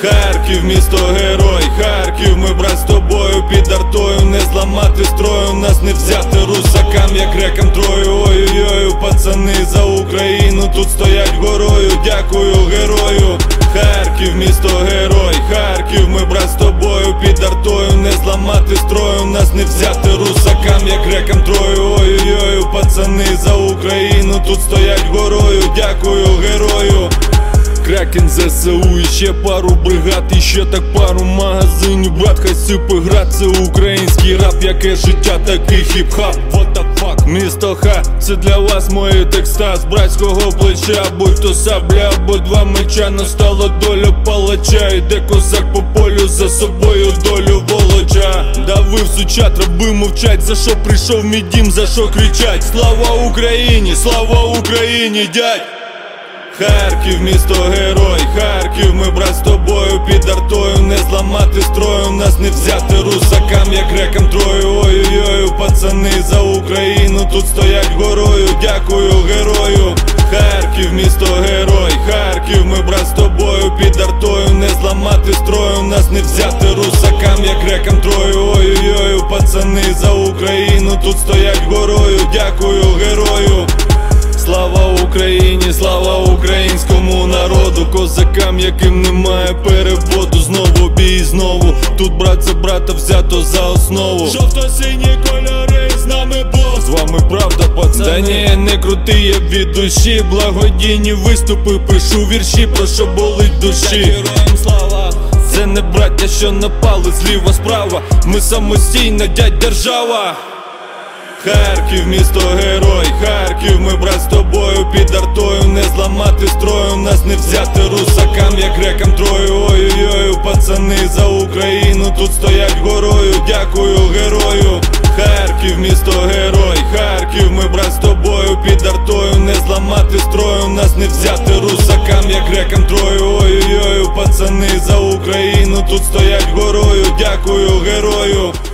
Харків, місто герой, Харків, ми брат з тобою під артою. Не зламати строю, нас не взяти русакам, як рекам Трою. Ой-ой-ой, пацани за Україну тут стоять горою. Дякую герою. Харків, місто герой, Харків, ми брат з тобою під артою. Не зламати строю, нас не взяти русакам, як рекам Трою. Ой-ой-ой, пацани за Україну тут стоять горою. Дякую герою. Кракен, ЗСУ, і ще пару бригад, і ще так пару магазинів. Брат, хай сипе град, це український рап. Яке життя, такий хіп-хап. What the fuck? Місто Ха, це для вас мої текста. З братського плеча, будь то сабля, або два меча. Настала доля палача, іде козак по полю, за собою долю волоча. Давив сучат, раби мовчать, за що прийшов мій дім, за що кричать. Слава Україні, слава Україні, дядь! Харків, місто герой, Харків, ми брат з тобою під артою. Не зламати строю, нас не взяти русакам, як рекам Трою. Ой-ой-ой, пацани за Україну тут стоять горою. Дякую герою. Харків, місто герой, Харків, ми брат з тобою під артою. Не зламати строю, нас не взяти русакам, як рекам Трою. Ой-ой-ой, пацани за Україну тут стоять горою. Дякую герою. Слава Україні, слава українському народу, козакам, яким немає переводу. Знову бій, знову, тут брат за брата взято за основу. Жовто-сині кольори, з нами Бог, з вами правда, пацани. Та ні, не крутий, я від душі. Благодійні виступи, пишу вірші, про що болить душі. Героям слава. Це не браття, що напали зліва справа. Ми самостійна, дядь, держава. Харків, місто герой, Харків, ми брат з тобою під артою. Не зламати строю, нас не взяти русакам, як рекам Трою. Ой-ой-ой, пацани за Україну тут стоять горою. Дякую герою. Харків, місто герой, Харків, ми брат з тобою під артою. Не зламати строю, нас не взяти русакам, як рекам Трою. Ой-ой-ой, пацани за Україну тут стоять горою. Дякую герою.